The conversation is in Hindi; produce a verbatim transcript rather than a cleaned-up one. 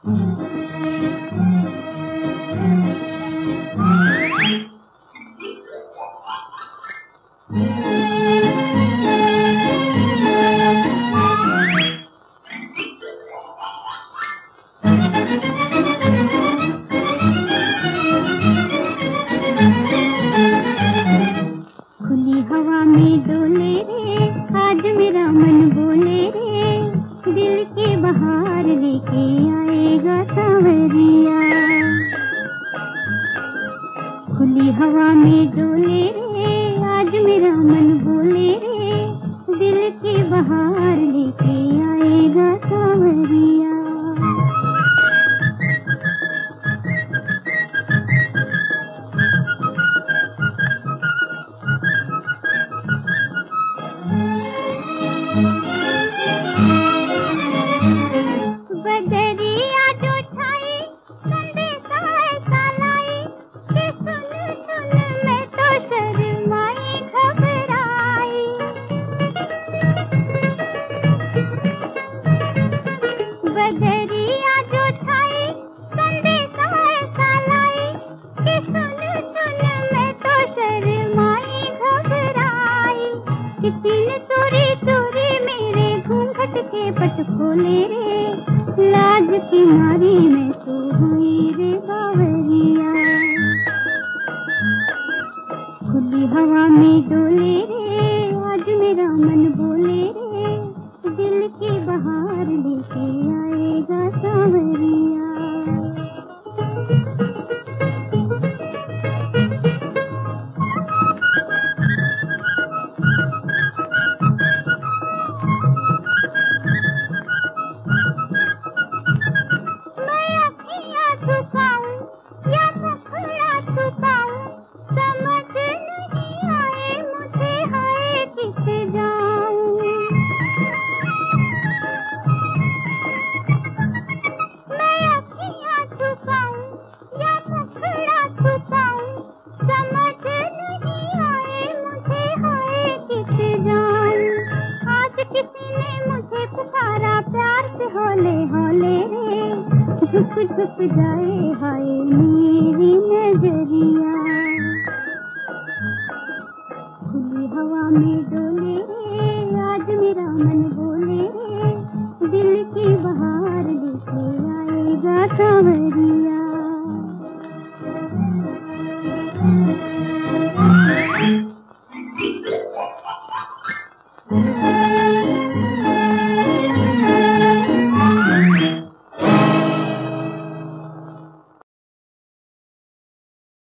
खुली हवा में डोले रे, आज मेरा मन बोले रे, दिल के बहार लेके आएगा सांवरिया। खुली हवा में डोले रे, आज मेरा मन बोले रे, दिल के बहार लेके आएगा सांवरिया। बदरिया जो छाई संदेशा ऐसा लाई कि सुन सुन मैं तो शर्माई घबराई। बदरिया जो छाई संदेशा ऐसा लाई कि सुन सुन मैं तो शर्माई घबराई। किसी ने चोरी चोरी मेरे घूंघट के पट खोले रे, लाज की मारी मैं तो हुई रे बावरिया। खुली हवा में डोले रे, आज मेरा मन बोले रे, दिल की बहार लेके आएगा सांवरिया। छुपाऊं या मुखड़ा छुपाऊं, समझ नहीं आए मुझे हाय किस जाऊं। मैं अखियाँ छुपाऊं या मुखड़ा छुपाऊं, समझ नहीं आए मुझे हाय किस जाऊं। आज किसी ने मुझे पुकारा प्यार से हौले हौले रे, झुक झुक जाए हाय मेरी नजरिया। खुली हवा में डोले रे, आज मेरा मन बोले रे, दिल की बहार लेके आएगा सांवरिया।